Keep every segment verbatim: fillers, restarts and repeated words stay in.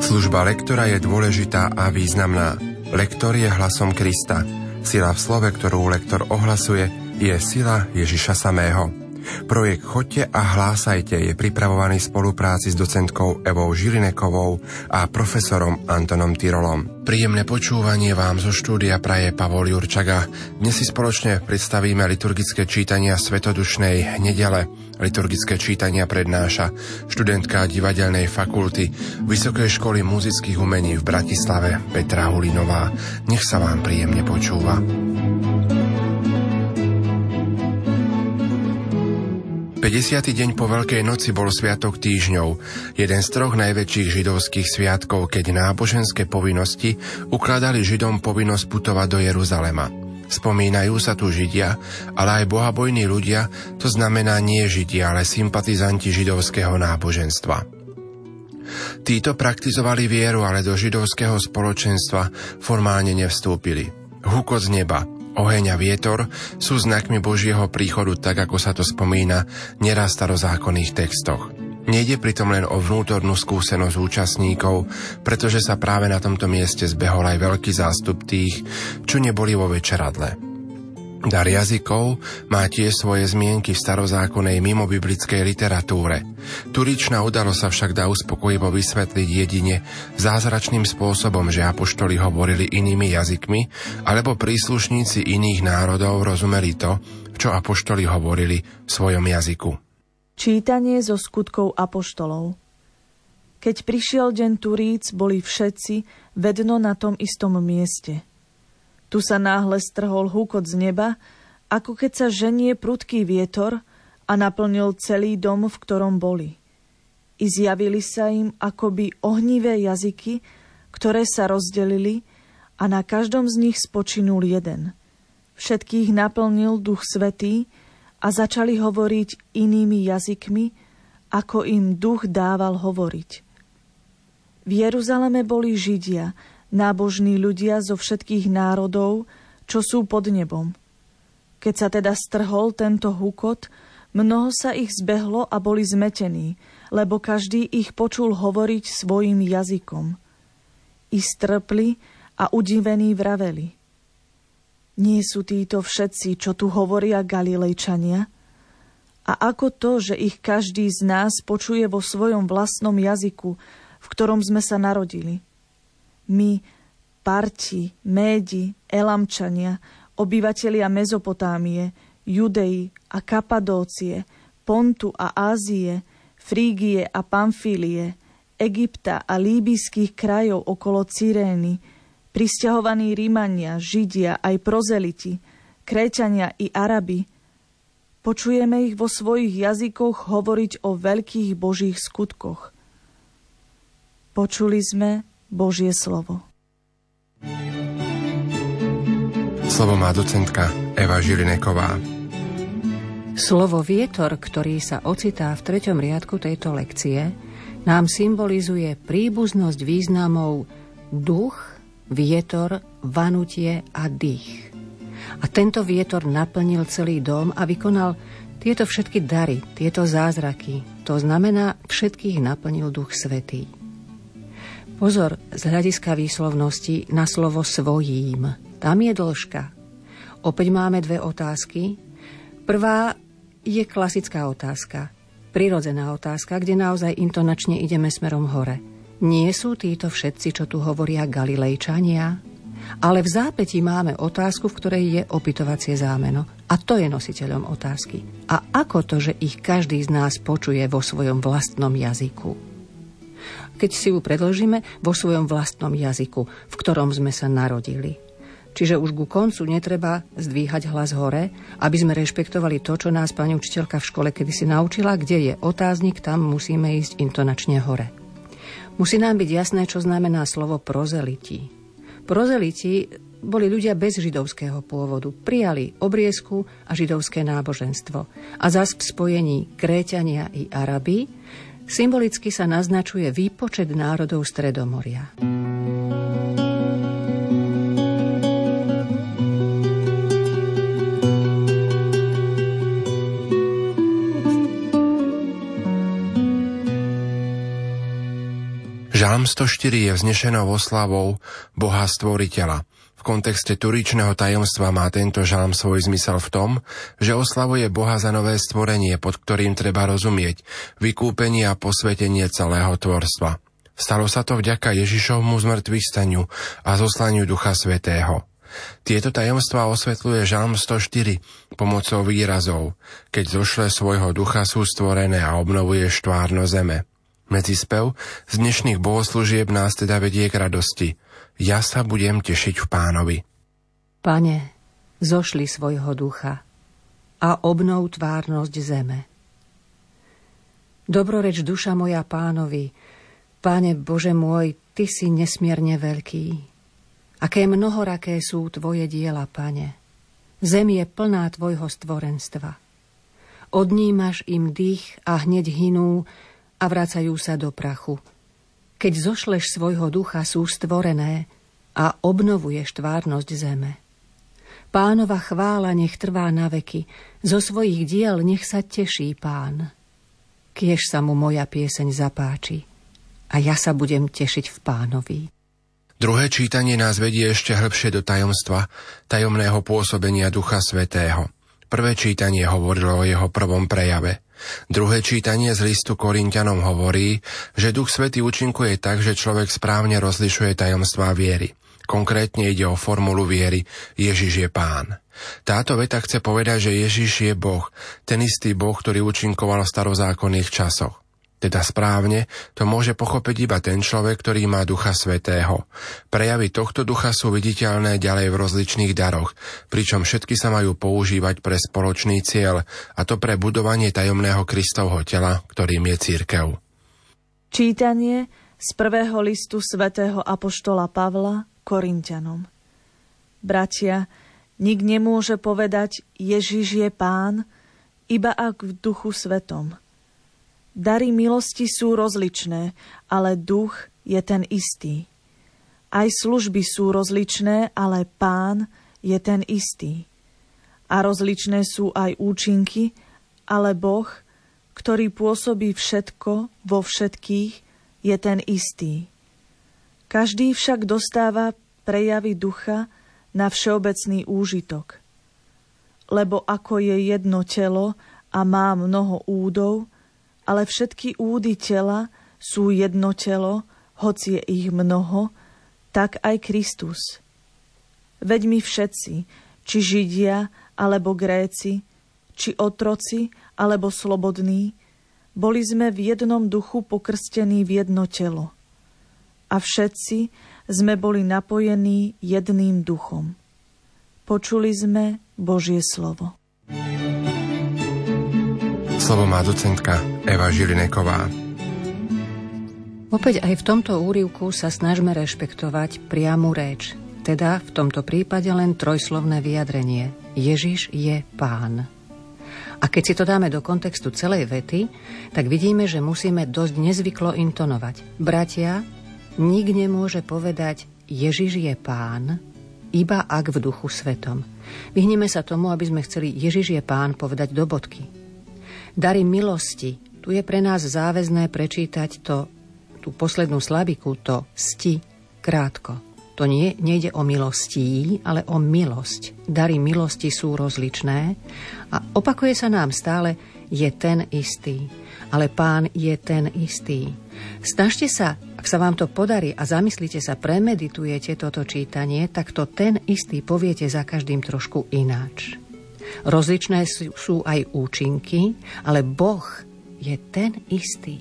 Služba lektora je dôležitá a významná. Lektor je hlasom Krista. Sila v slove, ktorú lektor ohlasuje, je sila Ježiša samého. Projekt Choďte a hlásajte je pripravovaný v spolupráci s docentkou Evou Žilinekovou a profesorom Antonom Tyrolom. Príjemné počúvanie vám zo štúdia praje Pavol Jurčaga. Dnes si spoločne predstavíme liturgické čítania Svetodušnej nedele. Liturgické čítania prednáša študentka divadelnej fakulty Vysokej školy muzických umení v Bratislave Petra Hulinová. Nech sa vám príjemne počúva. päťdesiaty deň po Veľkej noci bol Sviatok týždňov, jeden z troch najväčších židovských sviatkov, keď náboženské povinnosti ukladali Židom povinnosť putovať do Jeruzalema. Spomínajú sa tu Židia, ale aj bohabojní ľudia, to znamená nie Židia, ale sympatizanti židovského náboženstva. Títo praktizovali vieru, ale do židovského spoločenstva formálne nevstúpili. Hukot z neba, oheň a vietor sú znakmi Božieho príchodu, tak ako sa to spomína neraz v starozákonných textoch. Nejde pritom len o vnútornú skúsenosť účastníkov, pretože sa práve na tomto mieste zbehol aj veľký zástup tých, čo neboli vo večeradle. Dar jazykov má tiež svoje zmienky v starozákonnej mimobiblickej literatúre. Turičná udalosť sa však dá uspokojivo vysvetliť jedine zázračným spôsobom, že apoštoli hovorili inými jazykmi, alebo príslušníci iných národov rozumeli to, čo apoštoli hovorili v svojom jazyku. Čítanie zo skutkov apoštolov. Keď prišiel deň Turíc, boli všetci vedno na tom istom mieste. Tu sa náhle strhol húkot z neba, ako keď sa ženie prudký vietor a naplnil celý dom, v ktorom boli. I zjavili sa im akoby ohnivé jazyky, ktoré sa rozdelili a na každom z nich spočinul jeden. Všetkých naplnil Duch Svätý a začali hovoriť inými jazykmi, ako im Duch dával hovoriť. V Jeruzaleme boli Židia, nábožní ľudia zo všetkých národov, čo sú pod nebom. Keď sa teda strhol tento hukot, mnoho sa ich zbehlo a boli zmetení, lebo každý ich počul hovoriť svojim jazykom. I strpli a udivení vraveli: Nie sú títo všetci, čo tu hovoria Galilejčania? A ako to, že ich každý z nás počuje vo svojom vlastnom jazyku, v ktorom sme sa narodili? My, Parti, Médi, Elamčania, obyvatelia Mezopotámie, Judei a Kapadócie, Pontu a Ázie, Frígie a Pamfílie, Egypta a líbyjských krajov okolo Cyrény, prisťahovaní Rímania, Židia aj prozeliti, Kréťania i Arabi, počujeme ich vo svojich jazykoch hovoriť o veľkých Božích skutkoch. Počuli sme Božie slovo. Slovo má docentka Eva Žilineková. Slovo vietor, ktorý sa ocitá v treťom riadku tejto lekcie, nám symbolizuje príbuznosť významov duch, vietor, vanutie a dých. A tento vietor naplnil celý dom a vykonal tieto všetky dary, tieto zázraky. To znamená, všetkých naplnil Duch Svätý. Pozor z hľadiska výslovnosti na slovo svojím. Tam je dĺžka. Opäť máme dve otázky. Prvá je klasická otázka, prirodzená otázka, kde naozaj intonačne ideme smerom hore. Nie sú títo všetci, čo tu hovoria Galilejčania? Ale v zápätí máme otázku, v ktorej je opytovacie zámeno. A to je nositeľom otázky. A ako to, že ich každý z nás počuje vo svojom vlastnom jazyku? Keď si ju predložíme, vo svojom vlastnom jazyku, v ktorom sme sa narodili. Čiže už ku koncu netreba zdvíhať hlas hore, aby sme rešpektovali to, čo nás pani učiteľka v škole kedysi naučila, kde je otáznik, tam musíme ísť intonačne hore. Musí nám byť jasné, čo znamená slovo prozeliti. Prozeliti boli ľudia bez židovského pôvodu, prijali obriezku a židovské náboženstvo. A zas v spojení Kréťania i Arabi symbolicky sa naznačuje výpočet národov Stredomoria. Žalm sto štyri je vznešenou oslavou Boha Stvoriteľa. V kontexte turičného tajomstva má tento žalm svoj zmysel v tom, že oslavuje Boha za nové stvorenie, pod ktorým treba rozumieť vykúpenie a posvetenie celého tvorstva. Stalo sa to vďaka Ježišovmu zmŕtvychvstaniu a zoslaniu Ducha Svätého. Tieto tajomstvá osvetľuje žalm sto štyri pomocou výrazov. Keď zošle svojho ducha, sú stvorené a obnovuje štvárno zeme. Medzispev z dnešných bohoslúžieb nás teda vedie k radosti. Ja sa budem tešiť v Pánovi. Pane, zošli svojho ducha a obnov tvárnosť zeme. Dobroreč duša moja Pánovi, Pane Bože môj, Ty si nesmierne veľký. Aké mnohoraké sú Tvoje diela, Pane. Zem je plná Tvojho stvorenstva. Odnímaš im dých a hneď hynú a vracajú sa do prachu. Keď zošleš svojho ducha, sú stvorené a obnovuješ tvárnosť zeme. Pánova chvála nech trvá na veky, zo svojich diel nech sa teší Pán. Kiež sa mu moja pieseň zapáči a ja sa budem tešiť v Pánovi. Druhé čítanie nás vedie ešte hĺbšie do tajomstva, tajomného pôsobenia Ducha Svätého. Prvé čítanie hovorilo o jeho prvom prejave. Druhé čítanie z listu Korinťanom hovorí, že Duch Svätý účinkuje tak, že človek správne rozlišuje tajomstvá viery. Konkrétne ide o formulu viery Ježiš je Pán. Táto veta chce povedať, že Ježiš je Boh, ten istý Boh, ktorý účinkoval v starozákonných časoch. Teda správne to môže pochopiť iba ten človek, ktorý má Ducha Svätého. Prejavy tohto ducha sú viditeľné ďalej v rozličných daroch, pričom všetky sa majú používať pre spoločný cieľ, a to pre budovanie tajomného Kristovho tela, ktorým je cirkev. Čítanie z prvého listu svätého apoštola Pavla Korinťanom. Bratia, nik nemôže povedať Ježiš je Pán, iba ak v Duchu Svetom. Dary milosti sú rozličné, ale duch je ten istý. Aj služby sú rozličné, ale Pán je ten istý. A rozličné sú aj účinky, ale Boh, ktorý pôsobí všetko vo všetkých, je ten istý. Každý však dostáva prejavy ducha na všeobecný úžitok. Lebo ako je jedno telo a má mnoho údov, ale všetky údy tela sú jedno telo, hoci je ich mnoho, tak aj Kristus. Veď my všetci, či Židia, alebo Gréci, či otroci, alebo slobodní, boli sme v jednom duchu pokrstení v jedno telo. A všetci sme boli napojení jedným duchom. Počuli sme Božie slovo. Slovo má docentka Eva Žilineková. Opäť aj v tomto úryvku sa snažme rešpektovať priamu réč, teda v tomto prípade len trojslovné vyjadrenie. Ježiš je Pán. A keď si to dáme do kontextu celej vety, tak vidíme, že musíme dosť nezvyklo intonovať. Bratia, nik nemôže povedať Ježiš je Pán, iba ak v Duchu Svetom. Vyhneme sa tomu, aby sme chceli Ježiš je Pán povedať do bodky. Dary milosti, tu je pre nás záväzné prečítať to, tú poslednú slabiku, to sti, krátko. To nie, nejde o milostí, ale o milosť. Dary milosti sú rozličné a opakuje sa nám stále, je ten istý. Ale Pán je ten istý. Snažte sa, ak sa vám to podarí a zamyslite sa, premeditujete toto čítanie, tak to ten istý poviete za každým trošku ináč. Rozličné sú aj účinky, ale Boh je ten istý.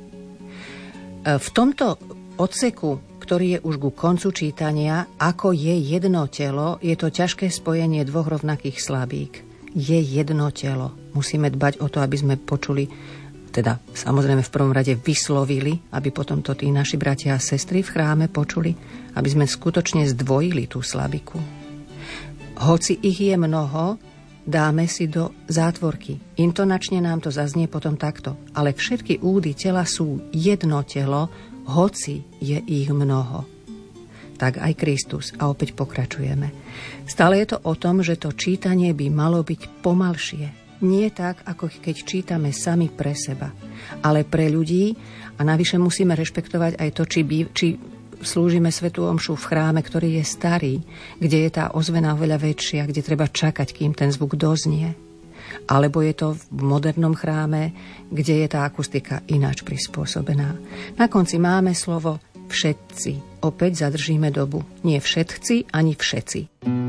V tomto odseku, ktorý je už ku koncu čítania, ako je jedno telo, je to ťažké spojenie dvoch rovnakých slabík. Je jedno telo. Musíme dbať o to, aby sme počuli, teda samozrejme v prvom rade vyslovili, aby potom to tí naši bratia a sestry v chráme počuli, aby sme skutočne zdvojili tú slabiku. Hoci ich je mnoho, dáme si do zátvorky. Intonačne nám to zaznie potom takto. Ale všetky údy tela sú jedno telo, hoci je ich mnoho. Tak aj Kristus. A opäť pokračujeme. Stále je to o tom, že to čítanie by malo byť pomalšie. Nie tak, ako keď čítame sami pre seba, ale pre ľudí, a navyše musíme rešpektovať aj to, či, by, či slúžime svätú omšu v chráme, ktorý je starý, kde je tá ozvena oveľa väčšia, kde treba čakať, kým ten zvuk doznie. Alebo je to v modernom chráme, kde je tá akustika ináč prispôsobená. Na konci máme slovo všetci. Opäť zadržíme dobu. Nie všetci, ani všetci.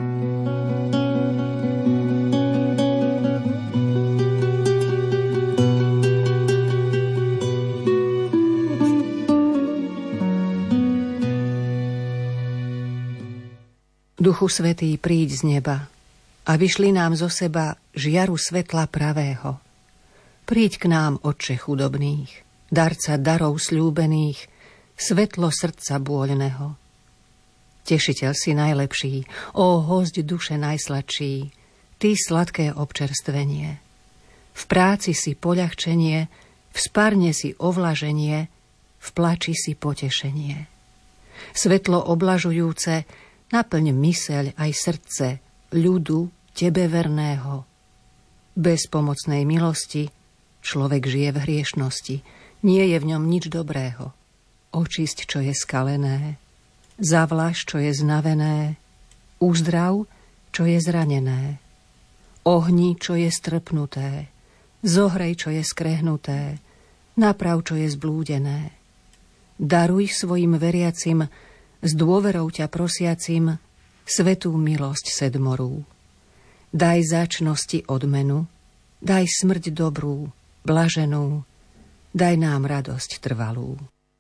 Duchu Svätý, príď z neba a vyšli nám zo seba žiaru svetla pravého. Príď k nám, Otče chudobných, darca darov sľúbených, svetlo srdca bôľného. Tešiteľ si najlepší, ó hosť duše najsladší, ty sladké občerstvenie. V práci si poľahčenie, v spárne si ovlaženie, v plači si potešenie. Svetlo oblažujúce, naplň myseľ aj srdce ľudu tebe verného. Bez pomocnej milosti človek žije v hriešnosti, nie je v ňom nič dobrého. Očisť, čo je skalené, zavlaž, čo je znavené, uzdrav, čo je zranené, ohni, čo je strpnuté, zohrej, čo je skrehnuté, naprav, čo je zblúdené. Daruj svojim veriacim, s dôverou ťa prosiacim, svätú milosť sedmorú. Daj záčnosti odmenu, daj smrť dobrú, blaženú, daj nám radosť trvalú.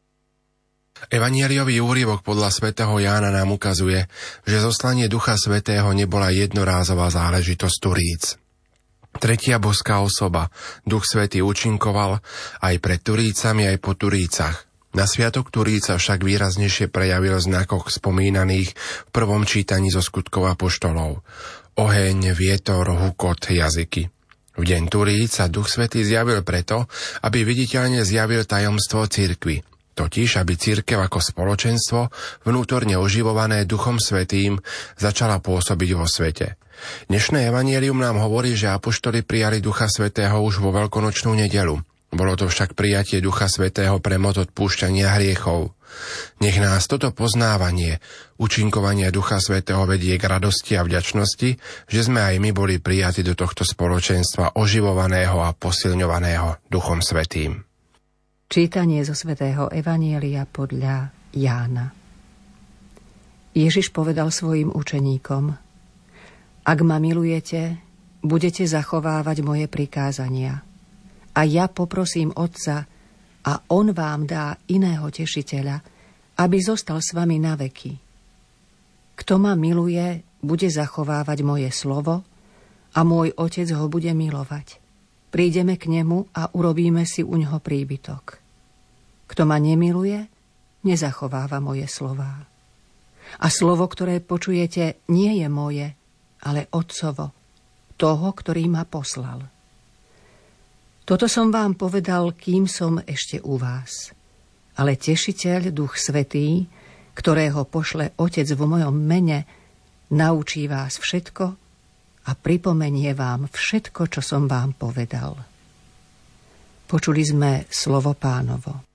Evanieliový úryvok podľa svätého Jána nám ukazuje, že zoslanie Ducha Svätého nebola jednorázová záležitosť Turíc. Tretia boská osoba, Duch Svätý, účinkoval aj pred Turícami, aj po Turícach. Na sviatok Turíca však výraznejšie prejavil v znakoch spomínaných v prvom čítaní zo skutkov apoštolov. Oheň, vietor, hukot, jazyky. V deň Turíc sa Duch Svätý zjavil preto, aby viditeľne zjavil tajomstvo cirkvi. Totiž, aby cirkev ako spoločenstvo, vnútorne oživované Duchom Svätým, začala pôsobiť vo svete. Dnešné evanjelium nám hovorí, že apoštoli prijali Ducha Svätého už vo veľkonočnú nedeľu. Bolo to však prijatie Ducha Svätého pre moc odpúšťania hriechov. Nech nás toto poznávanie, účinkovania Ducha Svätého vedie k radosti a vďačnosti, že sme aj my boli prijatí do tohto spoločenstva oživovaného a posilňovaného Duchom Svätým. Čítanie zo svätého Evanjelia podľa Jána. Ježiš povedal svojim učeníkom: Ak ma milujete, budete zachovávať moje prikázania. A ja poprosím Otca, a on vám dá iného tešiteľa, aby zostal s vami na veky. Kto ma miluje, bude zachovávať moje slovo a môj Otec ho bude milovať. Prídeme k nemu a urobíme si u ňoho príbytok. Kto ma nemiluje, nezachováva moje slová. A slovo, ktoré počujete, nie je moje, ale Otcovo, toho, ktorý ma poslal. Toto som vám povedal, kým som ešte u vás. Ale Tešiteľ, Duch Svätý, ktorého pošle Otec vo mojom mene, naučí vás všetko a pripomenie vám všetko, čo som vám povedal. Počuli sme slovo Pánovo.